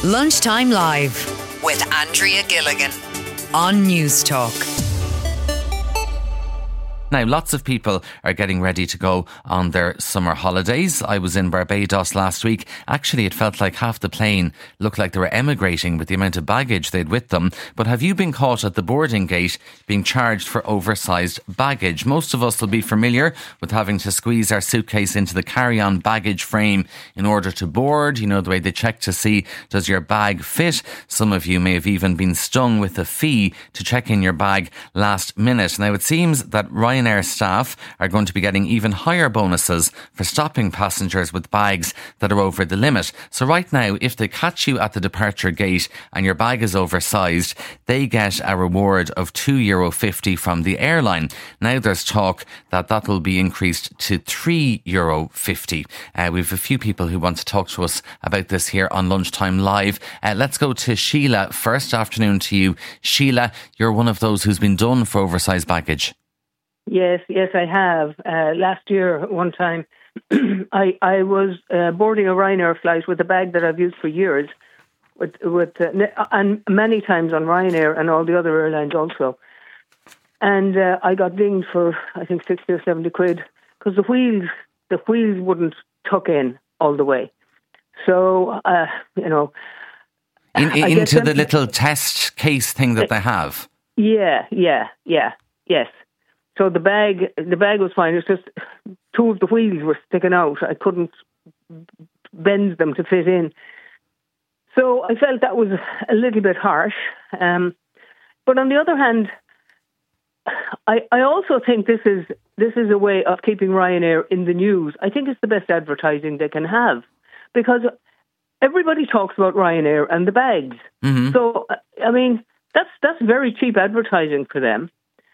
Lunchtime Live with Andrea Gilligan on News Talk. Now, lots of people are getting ready to go on their summer holidays. I was in Barbados last week. Actually, it felt like half the plane looked like they were emigrating with the amount of baggage they'd with them. But have you been caught at the boarding gate being charged for oversized baggage? Most of us will be familiar with having to squeeze our suitcase into the carry-on baggage frame in order to board. You know, the way they check to see, does your bag fit? Some of you may have even been stung with a fee to check in your bag last minute. Now, it seems that Ryanair staff are going to be getting even higher bonuses for stopping passengers with bags that are over the limit. So right now, if they catch you at the departure gate and your bag is oversized, they get a reward of €2.50 from the airline. Now there's talk that will be increased to €3.50. We have a few people who want to talk to us about this here on Lunchtime Live. Let's go to Sheila first. Afternoon to you. Sheila, you're one of those who's been done for oversized baggage. Yes, I have. Last year, one time, I was boarding a Ryanair flight with a bag that I've used for years, and many times on Ryanair and all the other airlines also. And I got dinged for, I think, 60 or 70 quid because the wheels wouldn't tuck in all the way. So, into the little test case thing that they have. Yes. So the bag was fine. It's just two of the wheels were sticking out. I couldn't bend them to fit in. So I felt that was a little bit harsh. But on the other hand, I also think this is a way of keeping Ryanair in the news. I think it's the best advertising they can have because everybody talks about Ryanair and the bags. Mm-hmm. So I mean that's very cheap advertising for them.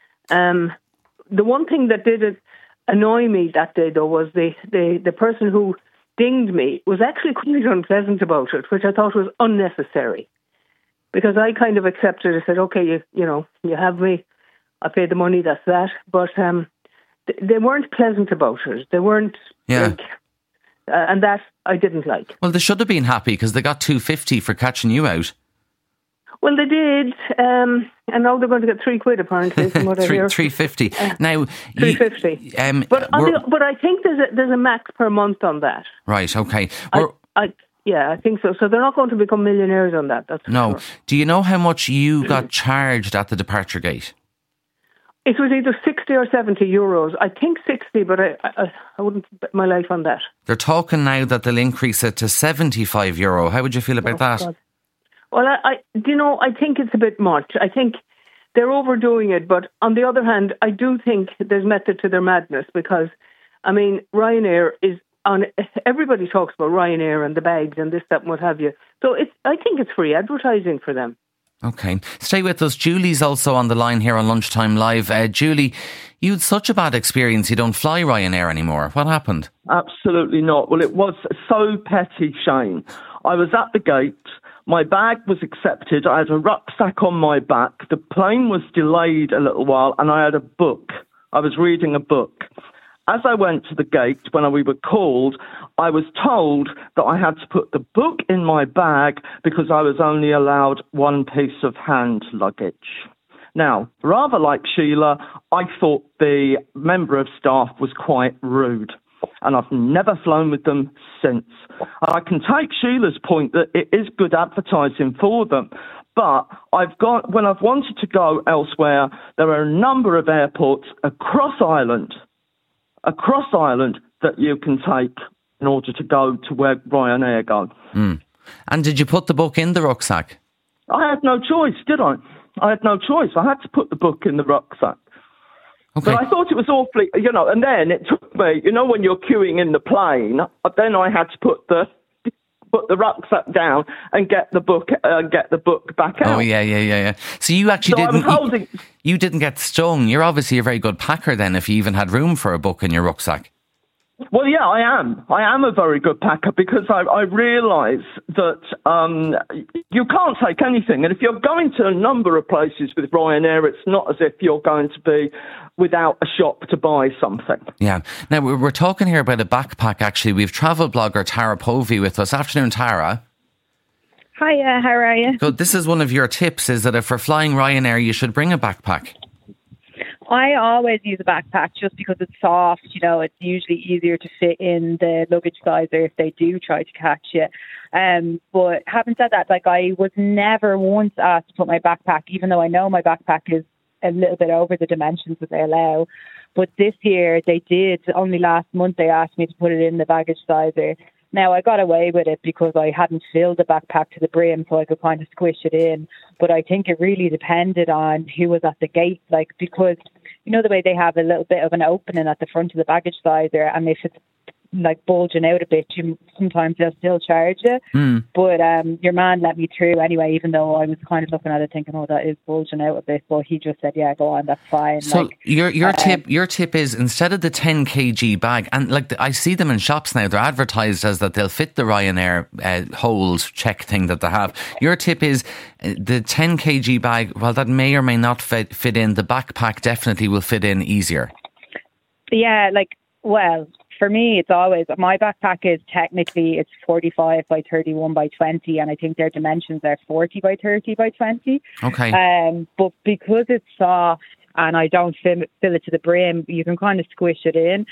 The one thing that did annoy me that day, though, was the person who dinged me was actually quite unpleasant about it, which I thought was unnecessary. Because I kind of accepted it. I said, okay, you have me. I paid the money, that's that. But they weren't pleasant about it. They weren't... Yeah. And that I didn't like. Well, they should have been happy because they got $2.50 for catching you out. Well, they did, and now they're going to get £3 apparently. From what I hear. $3.50. Now, $3.50. But I think there's a max per month on that. Right. Okay. I think so. So they're not going to become millionaires on that. That's no. Sure. Do you know how much you got charged at the departure gate? It was either 60 or 70 euros. I think 60, but I wouldn't bet my life on that. They're talking now that they'll increase it to €75. How would you feel about that? God. Well, I think it's a bit much. I think they're overdoing it. But on the other hand, I do think there's method to their madness because, I mean, Ryanair is on. Everybody talks about Ryanair and the bags and this, that, and what have you. So I think it's free advertising for them. Okay. Stay with us. Julie's also on the line here on Lunchtime Live. Julie, you had such a bad experience. You don't fly Ryanair anymore. What happened? Absolutely not. Well, it was so petty, Shane. I was at the gate. My bag was accepted. I had a rucksack on my back. The plane was delayed a little while and I had a book. I was reading a book. As I went to the gate, when we were called, I was told that I had to put the book in my bag because I was only allowed one piece of hand luggage. Now, rather like Sheila, I thought the member of staff was quite rude. And I've never flown with them since. I can take Sheila's point that it is good advertising for them, but when I've wanted to go elsewhere, there are a number of airports across Ireland that you can take in order to go to where Ryanair go. Mm. And did you put the book in the rucksack? I had no choice, did I? I had no choice. I had to put the book in the rucksack. Okay. But I thought it was awfully, and then it took me, when you're queuing in the plane, then I had to put the rucksack down and get the book back out. Oh, yeah. So you actually you didn't get stung. You're obviously a very good packer then if you even had room for a book in your rucksack. Well, yeah, I am. I am a very good packer because I realise that you can't take anything. And if you're going to a number of places with Ryanair, it's not as if you're going to be without a shop to buy something. Yeah. Now, we're talking here about a backpack, actually. We've travel blogger Tara Povey with us. Afternoon, Tara. Hiya, how are you? So this is one of your tips, is that if we're flying Ryanair, you should bring a backpack. I always use a backpack just because it's soft. You know, it's usually easier to fit in the luggage sizer if they do try to catch you. But having said that, like, I was never once asked to put my backpack, even though I know my backpack is a little bit over the dimensions that they allow. But this year they did. Only last month they asked me to put it in the baggage sizer. Now, I got away with it because I hadn't filled the backpack to the brim, so I could kind of squish it in. But I think it really depended on who was at the gate, like, because you know the way they have a little bit of an opening at the front of the baggage sizer, and if it's like bulging out a bit, sometimes they'll still charge you. But your man let me through anyway, even though I was kind of looking at it thinking, oh, that is bulging out a bit. But he just said, yeah, go on, that's fine. So like, your tip is, instead of the 10 kg bag, and like I see them in shops now, they're advertised as that they'll fit the Ryanair hold check thing that they have. Your tip is the 10 kg bag, while that may or may not fit in, the backpack definitely will fit in easier. Yeah, like, well, for me, it's always, my backpack is technically, it's 45 by 31 by 20, and I think their dimensions are 40 by 30 by 20. Okay. But because it's soft and I don't fill it to the brim, you can kind of squish it in.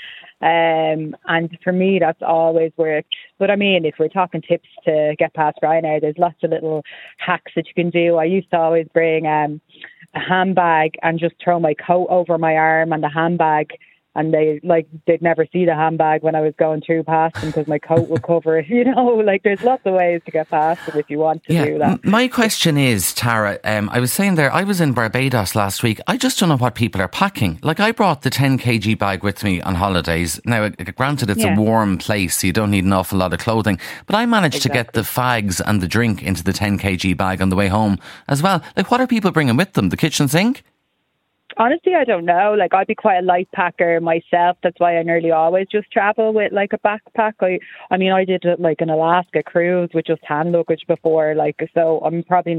And for me, that's always worked. But I mean, if we're talking tips to get past Ryanair, there's lots of little hacks that you can do. I used to always bring a handbag and just throw my coat over my arm and the handbag, and they'd never see the handbag when I was going through past them because my coat would cover it. You know, like, there's lots of ways to get past it if you want to do that. My question is, Tara, I was saying there, I was in Barbados last week. I just don't know what people are packing. Like, I brought the 10 kg bag with me on holidays. Now, granted, it's a warm place, so you don't need an awful lot of clothing. But I managed to get the fags and the drink into the 10 kg bag on the way home as well. Like, what are people bringing with them? The kitchen sink? Honestly, I don't know. Like, I'd be quite a light packer myself. That's why I nearly always just travel with like a backpack. I mean, I did like an Alaska cruise with just hand luggage before. Like, so I probably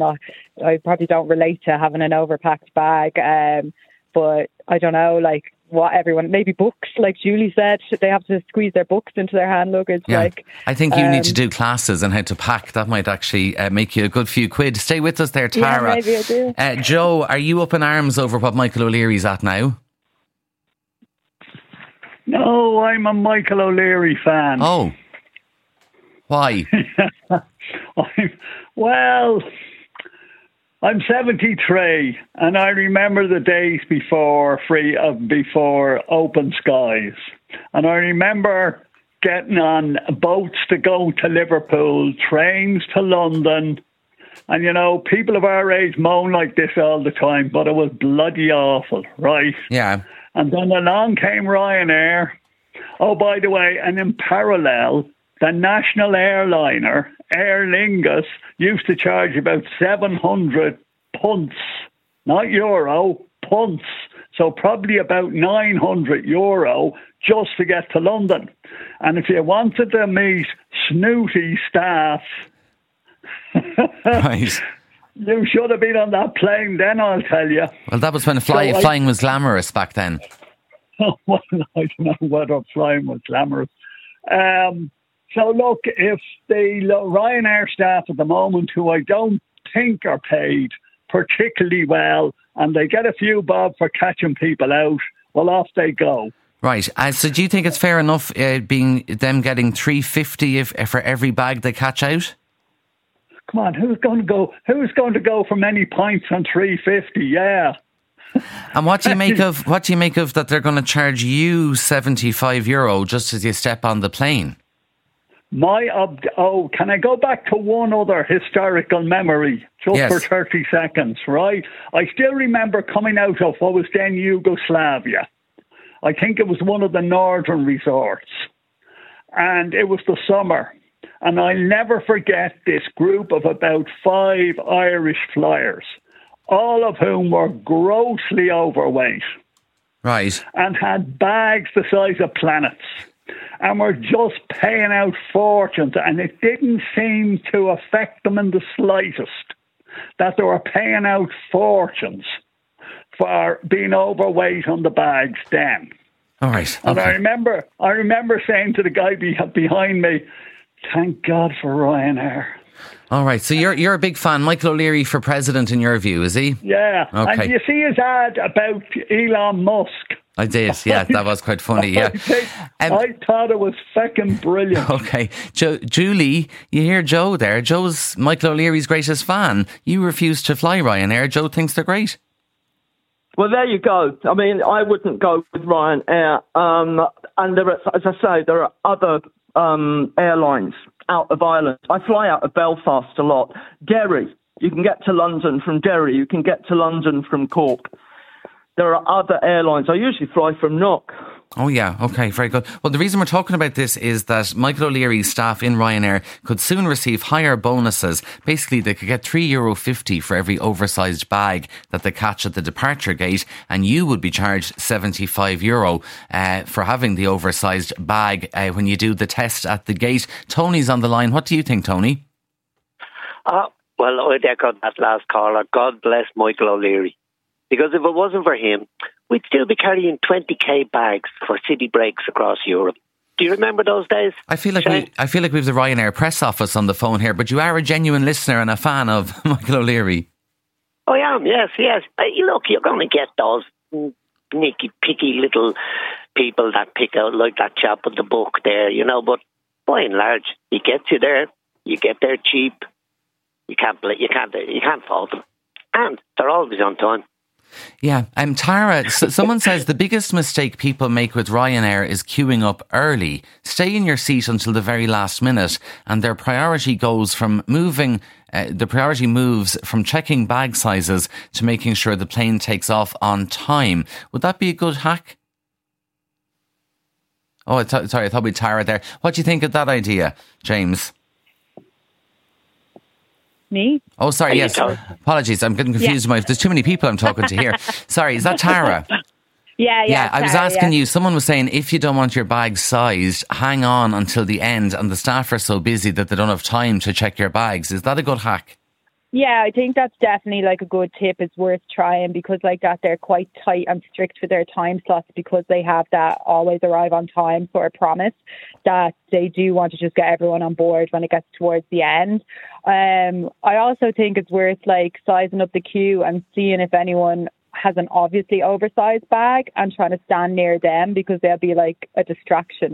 don't relate to having an overpacked bag. But I don't know, like, what everyone, maybe books, like Julie said, they have to squeeze their books into their hand luggage. Yeah. Like, I think you need to do classes on how to pack. That might actually make you a good few quid. Stay with us there, Tara. Yeah, maybe I do. Joe, are you up in arms over what Michael O'Leary's at now? No, I'm a Michael O'Leary fan. Oh. Why? I'm 73, and I remember the days before open skies. And I remember getting on boats to go to Liverpool, trains to London. And, you know, people of our age moan like this all the time, but it was bloody awful, right? Yeah. And then along came Ryanair. Oh, by the way, and in parallel, the national airliner, Aer Lingus, used to charge about 700 punts, not euro, punts. So probably about 900 euro just to get to London. And if you wanted to meet snooty staff, right, you should have been on that plane then, I'll tell you. Well, that was when flying was glamorous back then. Well, I don't know whether flying was glamorous. So look, if the Ryanair staff at the moment, who I don't think are paid particularly well, and they get a few bob for catching people out, well, off they go. Right. So do you think it's fair enough being them getting $3.50 for every bag they catch out? Come on, who's going to go for many pints on $3.50? Yeah. And what do you make of that they're going to charge you €75 just as you step on the plane? Can I go back to one other historical memory for 30 seconds, right? I still remember coming out of what was then Yugoslavia. I think it was one of the northern resorts. And it was the summer. And I'll never forget this group of about 5 Irish flyers, all of whom were grossly overweight. Right. And had bags the size of planets. And were just paying out fortunes, and it didn't seem to affect them in the slightest that they were paying out fortunes for being overweight on the bags then. All right. Okay. And I remember saying to the guy behind me, "Thank God for Ryanair." All right, so you're a big fan. Michael O'Leary for president in your view, is he? Yeah. Okay. And you see his ad about Elon Musk? I did, yeah, that was quite funny, yeah. I thought it was fucking brilliant. Okay, Julie, you hear Joe there. Joe's Michael O'Leary's greatest fan. You refuse to fly Ryanair. Joe thinks they're great. Well, there you go. I mean, I wouldn't go with Ryanair. And there are, as I say, there are other airlines out of Ireland. I fly out of Belfast a lot. Derry, you can get to London from Derry. You can get to London from Cork. There are other airlines. I usually fly from Knock. Oh, yeah. OK, very good. Well, the reason we're talking about this is that Michael O'Leary's staff in Ryanair could soon receive higher bonuses. Basically, they could get €3.50 for every oversized bag that they catch at the departure gate, and you would be charged €75 for having the oversized bag when you do the test at the gate. Tony's on the line. What do you think, Tony? Well, I'd echo that last caller. God bless Michael O'Leary. Because if it wasn't for him, we'd still be carrying 20k bags for city breaks across Europe. Do you remember those days? I feel like we have the Ryanair press office on the phone here, but you are a genuine listener and a fan of Michael O'Leary. I am, yes. Look, you're going to get those picky little people that pick out like that chap with the book there, but by and large, he gets you there. You get there cheap. You can't fault them. And they're always on time. Yeah, Tara, someone says the biggest mistake people make with Ryanair is queuing up early. Stay in your seat until the very last minute, and their priority goes from moves from checking bag sizes to making sure the plane takes off on time. Would that be a good hack? Oh, I thought we'd Tara there. What do you think of that idea, James? Me? Oh, sorry, yes. Apologies, I'm getting confused. Yeah. There's too many people I'm talking to here. Sorry, is that Tara? Yeah. I was asking you, someone was saying if you don't want your bag sized, hang on until the end, and the staff are so busy that they don't have time to check your bags. Is that a good hack? Yeah, I think that's definitely like a good tip. It's worth trying because like that they're quite tight and strict with their time slots because they have that always arrive on time sort of promise that they do want to just get everyone on board when it gets towards the end. I also think it's worth like sizing up the queue and seeing if anyone has an obviously oversized bag and trying to stand near them because they'll be like a distraction,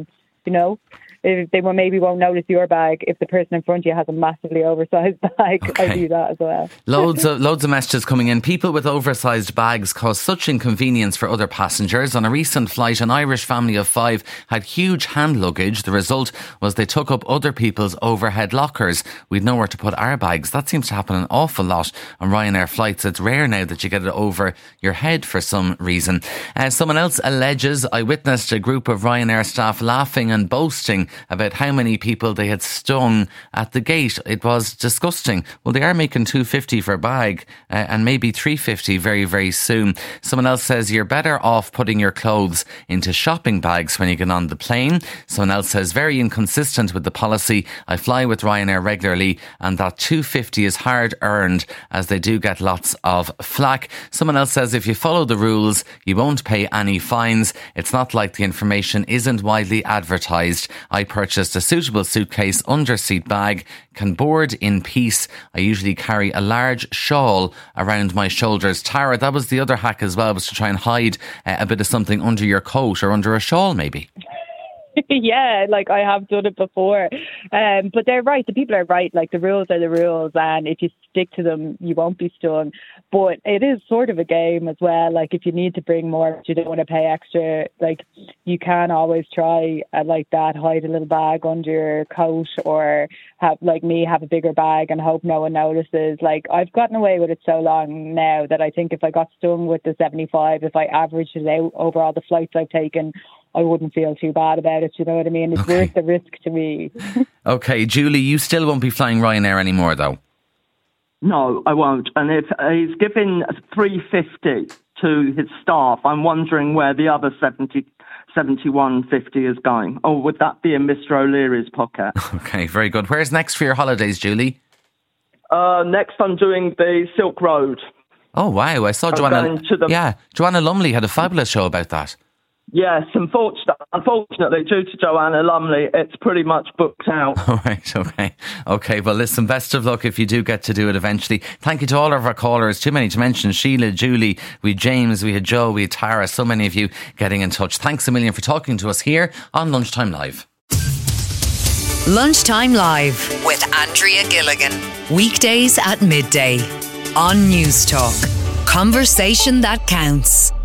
They maybe won't notice your bag if the person in front of you has a massively oversized bag. Okay. I do that as well. Loads of messages coming in. People with oversized bags cause such inconvenience for other passengers. On a recent flight, an Irish family of 5 had huge hand luggage. The result was they took up other people's overhead lockers. We'd nowhere to put our bags. That seems to happen an awful lot on Ryanair flights. It's rare now that you get it over your head for some reason. Someone else alleges, I witnessed a group of Ryanair staff laughing and boasting about how many people they had stung at the gate. It was disgusting. Well, they are making $2.50 for a bag and maybe $3.50 very, very soon. Someone else says you're better off putting your clothes into shopping bags when you get on the plane. Someone else says very inconsistent with the policy. I fly with Ryanair regularly and that $2.50 is hard earned as they do get lots of flack. Someone else says if you follow the rules, you won't pay any fines. It's not like the information isn't widely advertised. I purchased a suitable suitcase under-seat bag, can board in peace. I usually carry a large shawl around my shoulders. Tara, that was the other hack as well, was to try and hide a bit of something under your coat or under a shawl maybe. Yeah, like I have done it before. But they're right. The people are right. Like the rules are the rules. And if you stick to them, you won't be stung. But it is sort of a game as well. Like if you need to bring more, you don't want to pay extra. Like you can always try like that, hide a little bag under your coat or have a bigger bag and hope no one notices. Like I've gotten away with it so long now that I think if I got stung with the 75, if I averaged it out over all the flights I've taken, I wouldn't feel too bad about it, you know what I mean? It's worth the risk to me. Okay, Julie, you still won't be flying Ryanair anymore, though? No, I won't. And if he's giving $3.50 to his staff, I'm wondering where the other $71.50 is going. Oh, would that be in Mr. O'Leary's pocket? Okay, very good. Where's next for your holidays, Julie? Next I'm doing the Silk Road. Oh, wow. I saw Joanna Lumley had a fabulous show about that. Yes, unfortunately, due to Joanna Lumley, it's pretty much booked out. All right, okay. Okay, well, listen, best of luck if you do get to do it eventually. Thank you to all of our callers. Too many to mention. Sheila, Julie, we had James, we had Joe, we had Tara. So many of you getting in touch. Thanks a million for talking to us here on Lunchtime Live. Lunchtime Live with Andrea Gilligan. Weekdays at midday on News Talk. Conversation that counts.